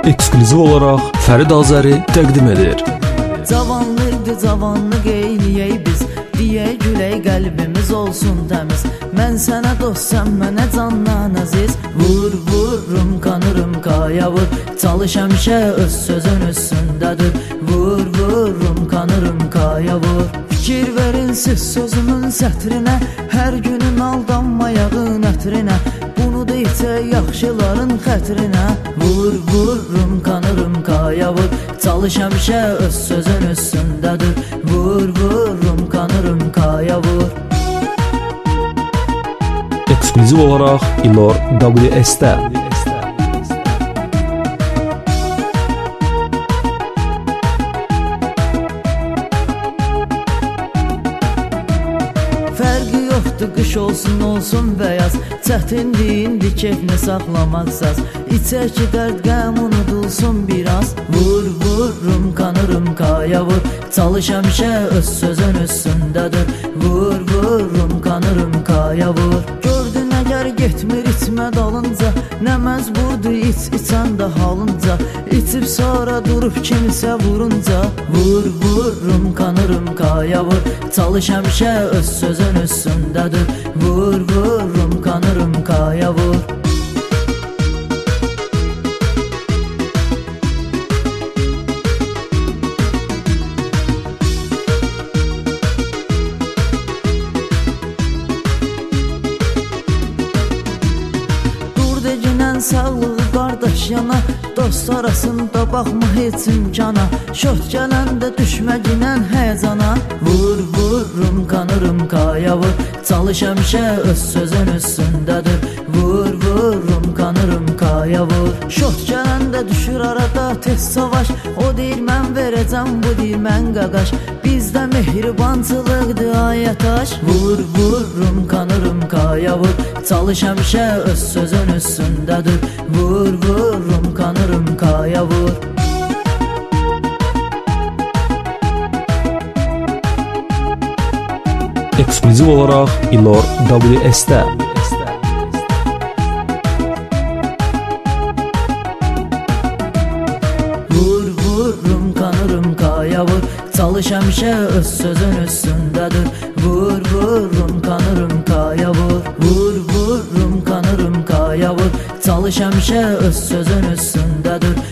ekskluziv olaraq Fərid Azəri təqdim edir. Cavanlıqdır, cavanlıq eyləyək biz, deyək gülək qəlbimiz olsun təmiz. Mən sənə dostsam, mənə candan əziz. Vur, vururum, kanırım, kaya vur. Çalış həmişə öz sözün üstündədir. Vur, vururum, kanırım, kaya vur. Fikir verin siz sözümün sətrinə, hər günün aldanmayağın ətrinə. Bunu deysə yaxşıların xətrinə. Vur, vururum, kanırım, kaya vur. Çalış həmişə öz sözün üstündədir. Vur, vururum, kanırım, kaya vur. Ekskluziv olaraq İlor WS-də. Fərqi yoxdur, qış olsun, olsun bəyaz. Çətinliğindir keyfini saxlamaqsaz. İçək ki dərd qəm unudulsun biraz. Vur, vururum, kanırım, kaya vur. Çalış həmişə öz sözün üstündədir. Vur, vururum, kanırım, kaya vur. Gördün əgər getmir içmə dalınca, nə məcburdur iç, içən də halınca. İçib sonra durub kimisə vurunca. Vur, vururum, kanırım, kaya vur. Çalış həmişə öz sözün üstündədir. Vur, vururum, kanırım, kaya vur. Sağlığı qardaş yana, dost arasında baxma heç imkana. Şot gələndə düşməginən həyəcana. Vur, vururum, kanırım, kaya vur. Çalış həmişə öz sözün üstündədir. Vur, vururum, kanırım, kaya vur. Şot gələndə düşür arada tez savaş. O deyir mən verəcəm, bu deyir mən qaqaş. Bizdə mehribancılıqdır ayataş. Vur, vururum, kanırım, kaya vur. Çalış həmişə öz sözün üstündədir. Vur, vururum, kanırım, kaya vur. Ekskluziv olaraq İlor WS-də. Vur, vururum, kanırım, kaya vur. Çalış həmişə öz sözün üstündədir. Vur, vururum, kanırım, kaya vur. Vur, vururum, kanırım, kaya vur. Çalış həmişə öz sözün üstündədir.